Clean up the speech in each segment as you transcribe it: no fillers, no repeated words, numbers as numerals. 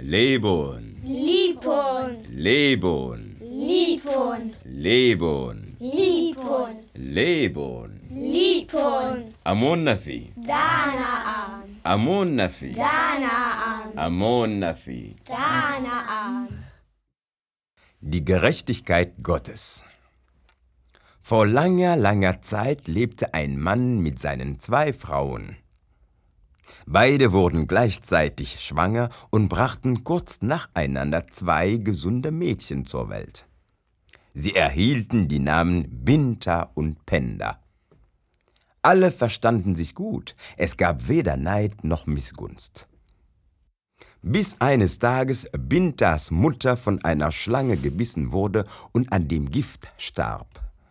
Lebon, Lipon, Lebon, Lipon, Lebon, Lipon, Lebon. Lipon, Amon Nafi, Danaan, Amon Nafi, Danaan, Amon Nafi. Danaan. Die Gerechtigkeit Gottes. Vor langer, langer Zeit lebte ein Mann mit seinen 2 Frauen. Beide wurden gleichzeitig schwanger und brachten kurz nacheinander 2 gesunde Mädchen zur Welt. Sie erhielten die Namen Binta und Penda. Alle verstanden sich gut, es gab weder Neid noch Missgunst. Bis eines Tages Bintas Mutter von einer Schlange gebissen wurde und an dem Gift starb.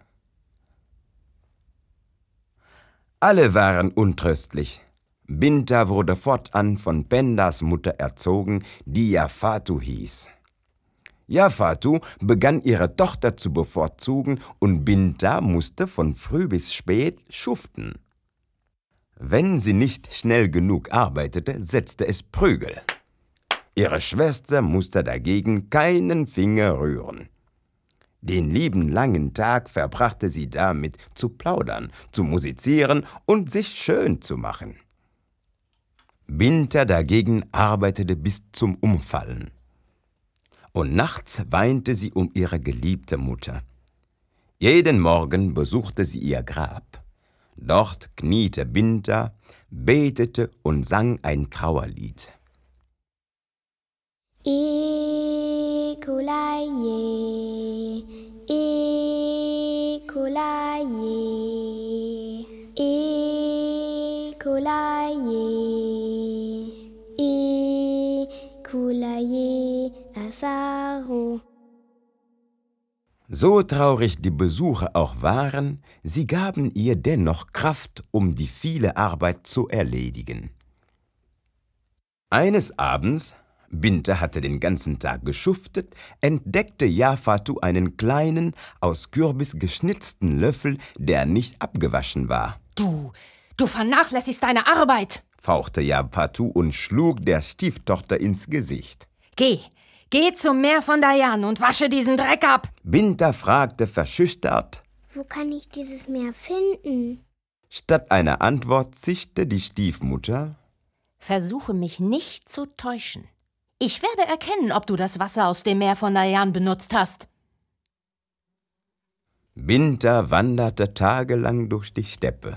Alle waren untröstlich. Binta wurde fortan von Pendas Mutter erzogen, die Jafatu hieß. Jafatu begann ihre Tochter zu bevorzugen und Binta musste von früh bis spät schuften. Wenn sie nicht schnell genug arbeitete, setzte es Prügel. Ihre Schwester musste dagegen keinen Finger rühren. Den lieben langen Tag verbrachte sie damit zu plaudern, zu musizieren und sich schön zu machen. Binta dagegen arbeitete bis zum Umfallen. Und nachts weinte sie um ihre geliebte Mutter. Jeden Morgen besuchte sie ihr Grab. Dort kniete Binta, betete und sang ein Trauerlied. Ekulaye, Ekulaye, Ekulaye, Ekulaye, Asaro. So traurig die Besucher auch waren, sie gaben ihr dennoch Kraft, um die viele Arbeit zu erledigen. Eines Abends, Binta hatte den ganzen Tag geschuftet, entdeckte Jafatu einen kleinen, aus Kürbis geschnitzten Löffel, der nicht abgewaschen war. Du vernachlässigst deine Arbeit. Fauchte Jafatu und schlug der Stieftochter ins Gesicht. Geh zum Meer von Dayan und wasche diesen Dreck ab. Binta fragte verschüchtert. Wo kann ich dieses Meer finden? Statt einer Antwort zischte die Stiefmutter. Versuche mich nicht zu täuschen. Ich werde erkennen, ob du das Wasser aus dem Meer von Dayan benutzt hast. Binta wanderte tagelang durch die Steppe.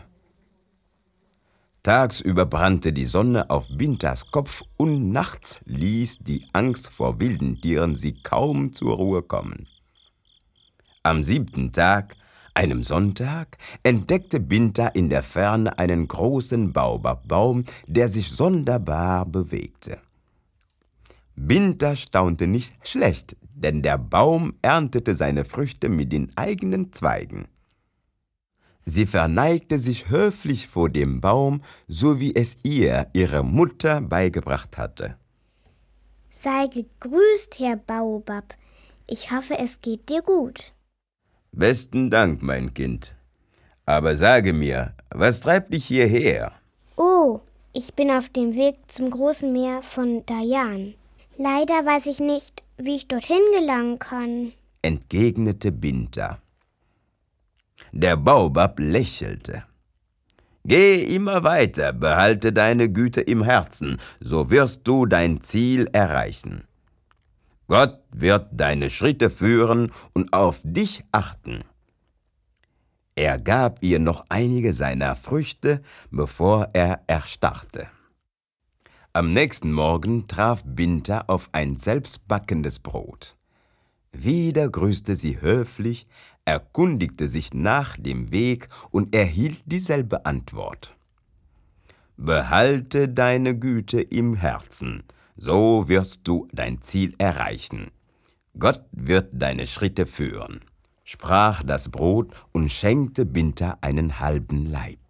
Tagsüber brannte die Sonne auf Bintas Kopf und nachts ließ die Angst vor wilden Tieren sie kaum zur Ruhe kommen. Am 7. Tag, einem Sonntag, entdeckte Binta in der Ferne einen großen Baobabbaum, der sich sonderbar bewegte. Binta staunte nicht schlecht, denn der Baum erntete seine Früchte mit den eigenen Zweigen. Sie verneigte sich höflich vor dem Baum, so wie es ihr ihre Mutter beigebracht hatte. Sei gegrüßt, Herr Baobab. Ich hoffe, es geht dir gut. Besten Dank, mein Kind. Aber sage mir, was treibt dich hierher? Oh, ich bin auf dem Weg zum großen Meer von Dayan. Leider weiß ich nicht, wie ich dorthin gelangen kann, Entgegnete Binta. Der Baobab lächelte. Geh immer weiter, behalte deine Güte im Herzen, so wirst du dein Ziel erreichen. Gott wird deine Schritte führen und auf dich achten. Er gab ihr noch einige seiner Früchte, bevor er erstarrte. Am nächsten Morgen traf Binta auf ein selbstbackendes Brot. Wieder grüßte sie höflich, erkundigte sich nach dem Weg und erhielt dieselbe Antwort. Behalte deine Güte im Herzen, so wirst du dein Ziel erreichen. Gott wird deine Schritte führen, sprach das Brot und schenkte Binta einen halben Laib.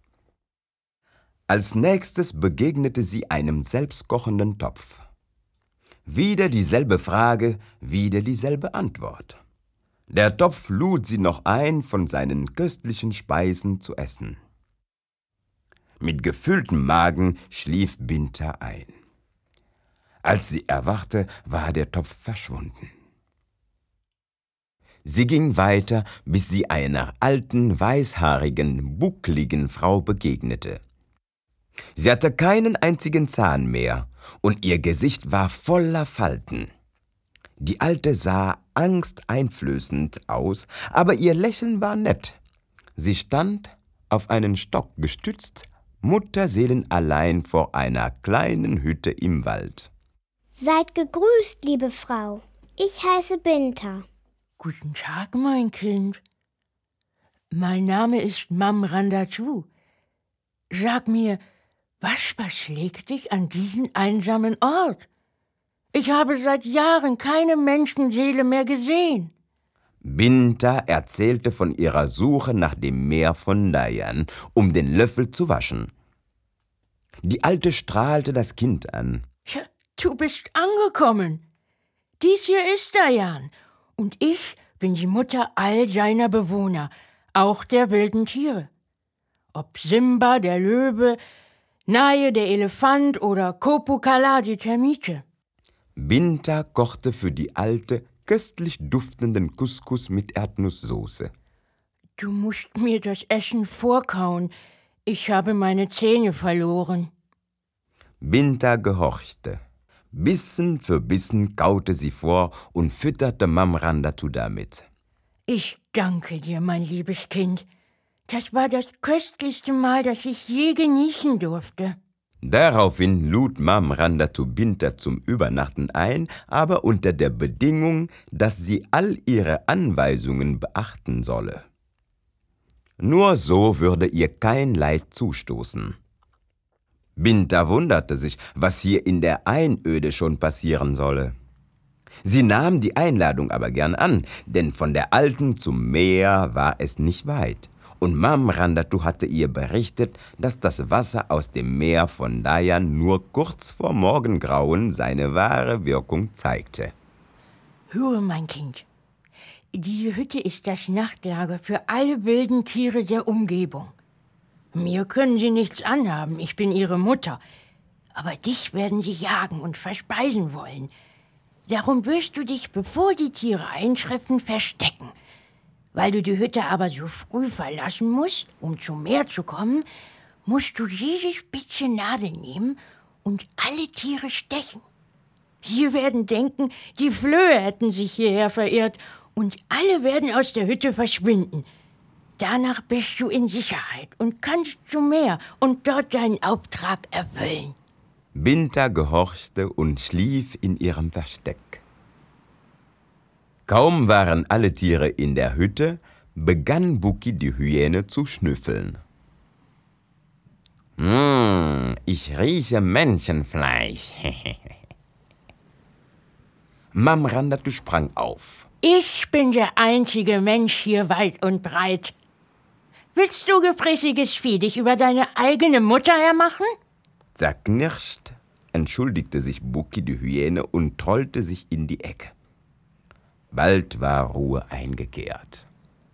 Als nächstes begegnete sie einem selbstkochenden Topf. Wieder dieselbe Frage, wieder dieselbe Antwort. Der Topf lud sie noch ein, von seinen köstlichen Speisen zu essen. Mit gefülltem Magen schlief Binta ein. Als sie erwachte, war der Topf verschwunden. Sie ging weiter, bis sie einer alten, weißhaarigen, buckligen Frau begegnete. Sie hatte keinen einzigen Zahn mehr, und ihr Gesicht war voller Falten. Die Alte sah angsteinflößend aus, aber ihr Lächeln war nett. Sie stand, auf einen Stock gestützt, mutterseelenallein vor einer kleinen Hütte im Wald. Seid gegrüßt, liebe Frau. Ich heiße Binta. Guten Tag, mein Kind. Mein Name ist Mam Randatu. Sag mir, was verschlägt dich an diesen einsamen Ort? Ich habe seit Jahren keine Menschenseele mehr gesehen. Binta erzählte von ihrer Suche nach dem Meer von Dayan, um den Löffel zu waschen. Die Alte strahlte das Kind an. Ja, du bist angekommen. Dies hier ist Dayan, und ich bin die Mutter all seiner Bewohner, auch der wilden Tiere. Ob Simba, der Löwe, Naye, der Elefant oder Kopukala, die Termite. Binta kochte für die Alte köstlich duftenden Couscous mit Erdnusssoße. Du musst mir das Essen vorkauen. Ich habe meine Zähne verloren. Binta gehorchte. Bissen für Bissen kaute sie vor und fütterte Mam Randatu damit. Ich danke dir, mein liebes Kind. Das war das köstlichste Mahl, das ich je genießen durfte. Daraufhin lud Mam Randatu Binta zum Übernachten ein, aber unter der Bedingung, dass sie all ihre Anweisungen beachten solle. Nur so würde ihr kein Leid zustoßen. Binta wunderte sich, was hier in der Einöde schon passieren solle. Sie nahm die Einladung aber gern an, denn von der Alten zum Meer war es nicht weit. Und Mam Randatu hatte ihr berichtet, dass das Wasser aus dem Meer von Dayan nur kurz vor Morgengrauen seine wahre Wirkung zeigte. Höre, mein Kind. Diese Hütte ist das Nachtlager für alle wilden Tiere der Umgebung. Mir können sie nichts anhaben, ich bin ihre Mutter. Aber dich werden sie jagen und verspeisen wollen. Darum wirst du dich, bevor die Tiere eintreffen, verstecken. Weil du die Hütte aber so früh verlassen musst, um zum Meer zu kommen, musst du diese spitze Nadel nehmen und alle Tiere stechen. Sie werden denken, die Flöhe hätten sich hierher verirrt und alle werden aus der Hütte verschwinden. Danach bist du in Sicherheit und kannst zum Meer und dort deinen Auftrag erfüllen. Binta gehorchte und schlief in ihrem Versteck. Kaum waren alle Tiere in der Hütte, begann Buki die Hyäne zu schnüffeln. Ich rieche Menschenfleisch. Mam Randatu sprang auf. Ich bin der einzige Mensch hier weit und breit. Willst du, gefräßiges Vieh, dich über deine eigene Mutter hermachen? Zerknirscht entschuldigte sich Buki die Hyäne und trollte sich in die Ecke. Bald war Ruhe eingekehrt.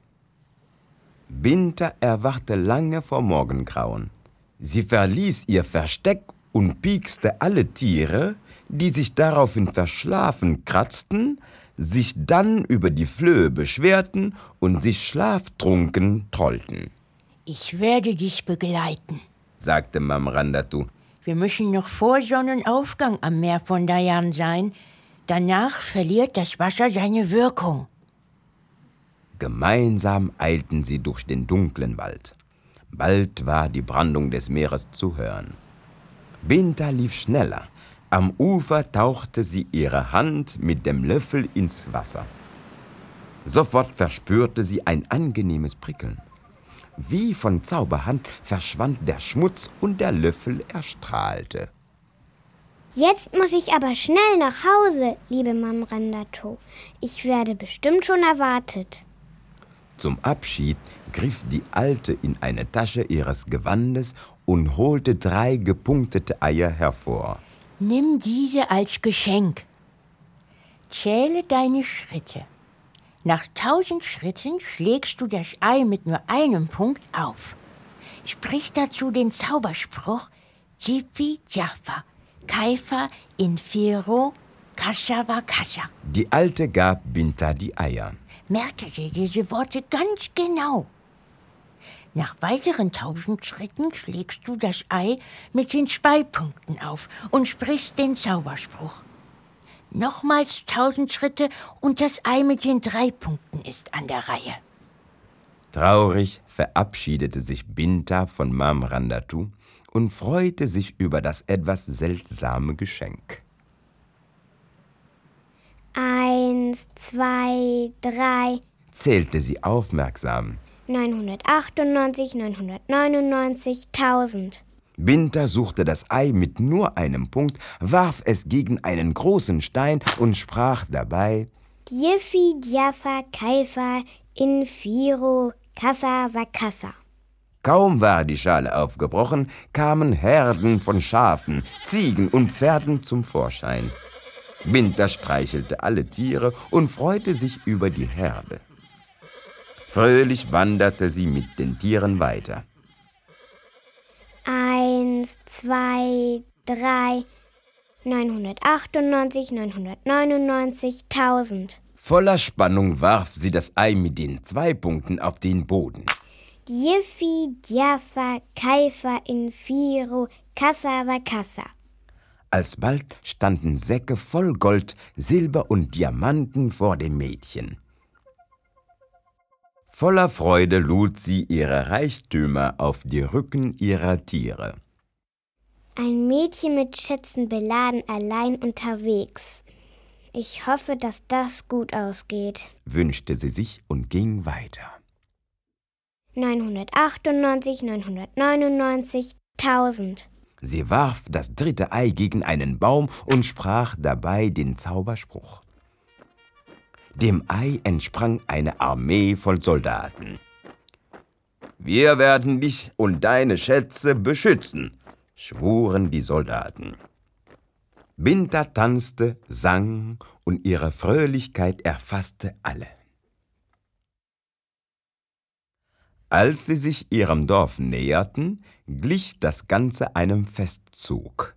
Binta erwachte lange vor Morgengrauen. Sie verließ ihr Versteck und piekste alle Tiere, die sich daraufhin verschlafen kratzten, sich dann über die Flöhe beschwerten und sich schlaftrunken trollten. Ich werde dich begleiten, sagte Mam Randatu. Wir müssen noch vor Sonnenaufgang am Meer von Dayan sein. Danach verliert das Wasser seine Wirkung. Gemeinsam eilten sie durch den dunklen Wald. Bald war die Brandung des Meeres zu hören. Binta lief schneller. Am Ufer tauchte sie ihre Hand mit dem Löffel ins Wasser. Sofort verspürte sie ein angenehmes Prickeln. Wie von Zauberhand verschwand der Schmutz und der Löffel erstrahlte. Jetzt muss ich aber schnell nach Hause, liebe Mam Randatu. Ich werde bestimmt schon erwartet. Zum Abschied griff die Alte in eine Tasche ihres Gewandes und holte 3 gepunktete Eier hervor. Nimm diese als Geschenk. Zähle deine Schritte. Nach 1000 Schritten schlägst du das Ei mit nur einem Punkt auf. Sprich dazu den Zauberspruch Zipi Jaffa, Kaifa, Infero, Kascha war Kascha. Die Alte gab Binta die Eier. Merke dir diese Worte ganz genau. Nach weiteren 1000 Schritten schlägst du das Ei mit den 2 Punkten auf und sprichst den Zauberspruch. Nochmals 1000 Schritte und das Ei mit den 3 Punkten ist an der Reihe. Traurig verabschiedete sich Binta von Mam Randatu und freute sich über das etwas seltsame Geschenk. 1, 2, 3, Zählte sie aufmerksam. 998, 999, 1000. Binta suchte das Ei mit nur einem Punkt, warf es gegen einen großen Stein und sprach dabei: Giefi, Diafa, Kaifa, Infiro, Kassa, Wakassa. Kaum war die Schale aufgebrochen, kamen Herden von Schafen, Ziegen und Pferden zum Vorschein. Binta streichelte alle Tiere und freute sich über die Herde. Fröhlich wanderte sie mit den Tieren weiter. 1, 2, 3, 998, 999, 1000. Voller Spannung warf sie das Ei mit den 2 Punkten auf den Boden. Giefi, Diafa, Kaifa, Infiro, Kassa, Wakassa. Alsbald standen Säcke voll Gold, Silber und Diamanten vor dem Mädchen. Voller Freude lud sie ihre Reichtümer auf die Rücken ihrer Tiere. Ein Mädchen mit Schätzen beladen, allein unterwegs. Ich hoffe, dass das gut ausgeht. Wünschte sie sich und ging weiter. 998, 999, 1000. Sie warf das 3. Ei gegen einen Baum und sprach dabei den Zauberspruch. Dem Ei entsprang eine Armee voll Soldaten. Wir werden dich und deine Schätze beschützen, schwuren die Soldaten. Binta tanzte, sang und ihre Fröhlichkeit erfasste alle. Als sie sich ihrem Dorf näherten, glich das Ganze einem Festzug.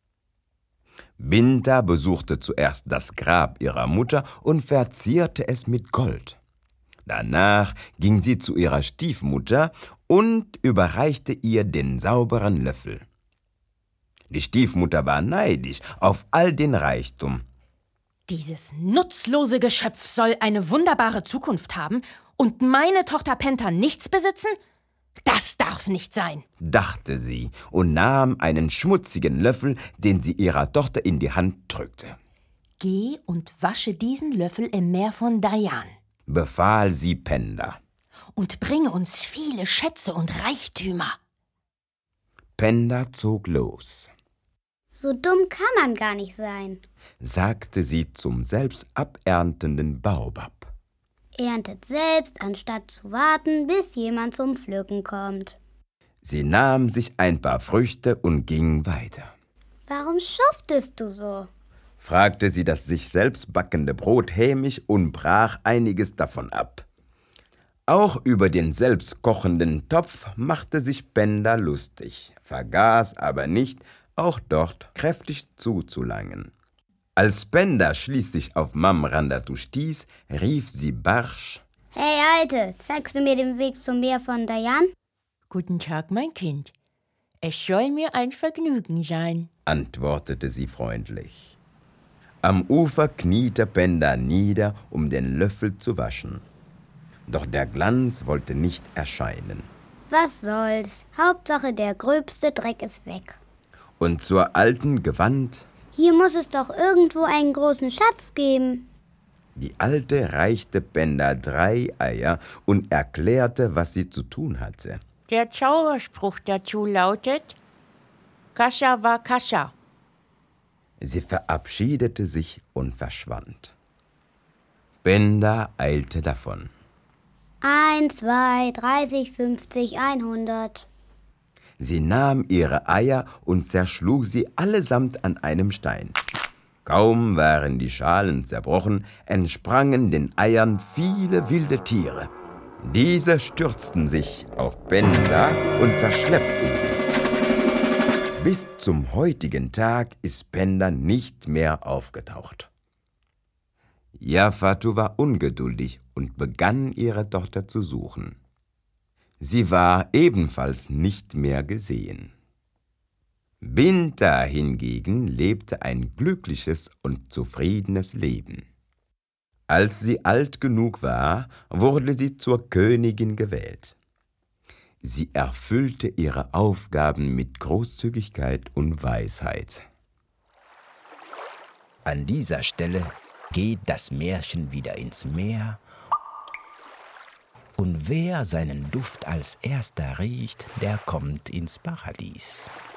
Binta besuchte zuerst das Grab ihrer Mutter und verzierte es mit Gold. Danach ging sie zu ihrer Stiefmutter und überreichte ihr den sauberen Löffel. Die Stiefmutter war neidisch auf all den Reichtum. Dieses nutzlose Geschöpf soll eine wunderbare Zukunft haben und meine Tochter Penta nichts besitzen? Das darf nicht sein, dachte sie und nahm einen schmutzigen Löffel, den sie ihrer Tochter in die Hand drückte. Geh und wasche diesen Löffel im Meer von Dayan Befahl sie Penda. und bringe uns viele Schätze und Reichtümer. Penda zog los, So dumm kann man gar nicht sein. sagte sie zum selbst aberntenden Baobab. Erntet selbst, anstatt zu warten, bis jemand zum Pflücken kommt. Sie nahm sich ein paar Früchte und ging weiter. Warum schuftest du so? Fragte sie das sich selbst backende Brot hämisch und brach einiges davon ab. Auch über den selbst kochenden Topf machte sich Penda lustig, vergaß aber nicht, auch dort kräftig zuzulangen. Als Penda schließlich auf Mam Randatu stieß, rief sie barsch: Hey Alte, zeigst du mir den Weg zum Meer von Dayan? Guten Tag, mein Kind. Es soll mir ein Vergnügen sein, antwortete sie freundlich. Am Ufer kniete Penda nieder, um den Löffel zu waschen. Doch der Glanz wollte nicht erscheinen. Was soll's? Hauptsache der gröbste Dreck ist weg. Und zur Alten gewandt: Hier muss es doch irgendwo einen großen Schatz geben. Die Alte reichte Penda 3 Eier und erklärte, was sie zu tun hatte. Der Zauberspruch dazu lautet: Kascha war Kascha. Sie verabschiedete sich und verschwand. Penda eilte davon. 1, 2, 30, 50, 100. Sie nahm ihre Eier und zerschlug sie allesamt an einem Stein. Kaum waren die Schalen zerbrochen, entsprangen den Eiern viele wilde Tiere. Diese stürzten sich auf Penda und verschleppten sie. Bis zum heutigen Tag ist Penda nicht mehr aufgetaucht. Jafatu war ungeduldig und begann, ihre Tochter zu suchen. Sie war ebenfalls nicht mehr gesehen. Binta hingegen lebte ein glückliches und zufriedenes Leben. Als sie alt genug war, wurde sie zur Königin gewählt. Sie erfüllte ihre Aufgaben mit Großzügigkeit und Weisheit. An dieser Stelle geht das Märchen wieder ins Meer. Und wer seinen Duft als erster riecht, der kommt ins Paradies.